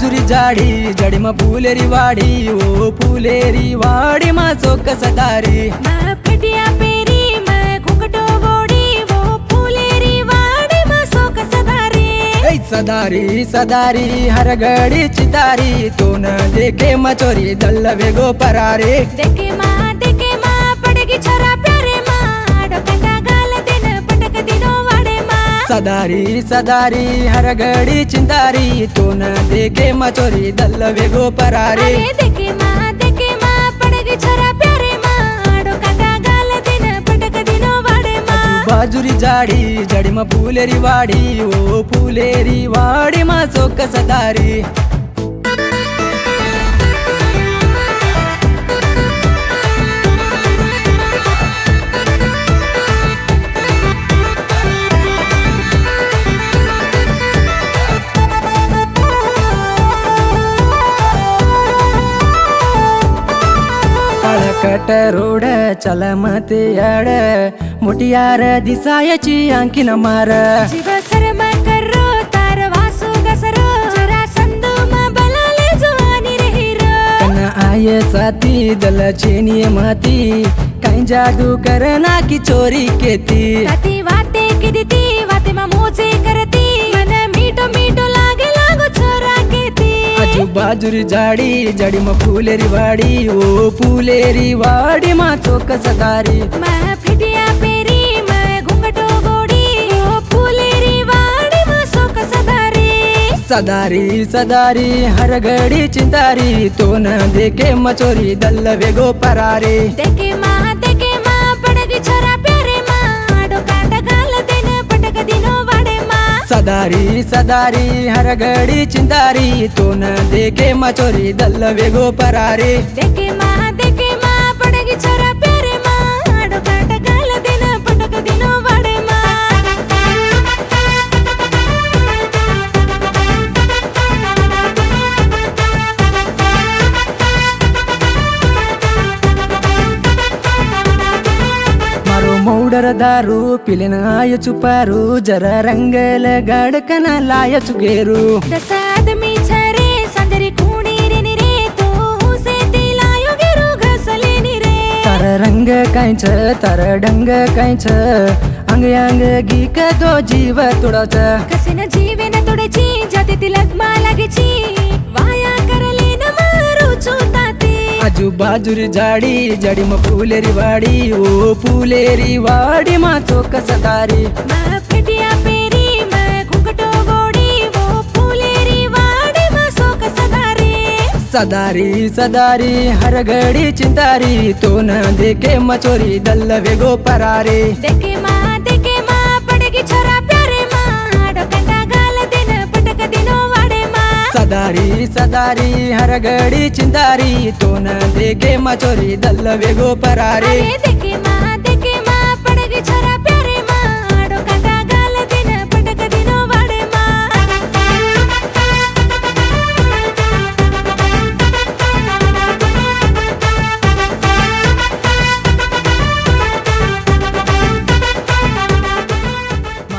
बाजुरी जाडी जडीमा फुलेरी वाडी ओ फुलेरी वाडी मा चोक सदारी फटिया पेरी घुंघटो बोडी वो फुलेरी वाडी मा चोक सदारी सदारी सदारी हर घड़ी चितारी तो न देखे मचोरी दल्ल वेगो परारे देखे माँ पड़ेगी छोरा प्यारे माँ डोकटा गाल दिन पटक दिनो वाड़े माँ सदारी सदारी हर घड़ी चिंतारी तो न देखे मचोरी दल्ल वेगो परारे देखे माँ पड़ेगी छोरा प्यारे माँ डोकटा गाल दिन पटक दिनो वाड़े माँ बाजुरी जाडी जडीमा फुलेरी वाडी ओ फुलेरी वाडी मा चोक सदारी कट रोड चल मत याड मुटियार दिसायची अंकिन मार जीव सरम करो तार वासु गसरो जरा संदू मा बलाले जवानी रहीरो कन आये साथी दल चेनी माती कहीं जादू करना की चोरी केती राती वाते की दीती वाते मा मोजे करती मन मीठो मीठो लागे लागो छोरा केती आजू बाजुरी जाडी जडीमा फुलेरी वाडी ओ फुलेरी वाडी मा चोक सदारी फटिया पेरी घुंघटो बोडी ओ फुलेरी वाडी मा चोक सदारी सदारी सदारी हर घड़ी चिंतारी तो न देखे मचोरी दल्ल वेगो परारे देखे माँ पड़ेगी छोरा प्यारे माँ डोकाटा गाल दिन पटक दिनो वाड़े माँ सदारी सदारी हर घड़ी चिंतारी तो न देखे मचोरी दल्ल वेगो परारे देखे माँ पड़ेगी छोरा प्यारे माँ डोकाटा गाल दिन पटक दिनो वाड़े माँ मौडर दारू पिलिन आय चुपारू जरा रंगल गडकन लाय चुगेरू दसाद मी छरे संदरी कुणी रे निरे तो हुसे तिलायो गेरू घसले निरे तर रंग कांच तर डंग कांच अंग अंग गीक दो जीव तुडच कसिन जीवेन तोडेची जाते तिलक मा लागेची वाया करले न मारू चोताते आजू बाजुरी जाडी जडीमा फुलेरी वाडी ओ फुलेरी वाडी मा चोक सदारी फटिया पेरी घुंघटो बोडी वो फुलेरी वाडी मा चोक सदारी सदारी सदारी हर घड़ी चिंतारी तो न देखे मचोरी दल्ल वेगो परारे देखे माँ पड़ेगी छोरा प्यारे माँ डोकटा गाल दिन पटक दिनो वाड़े माँ सदारी सदारी हर घड़ी चिंतारी तो न देखे मचोरी दल्ल वेगो परारे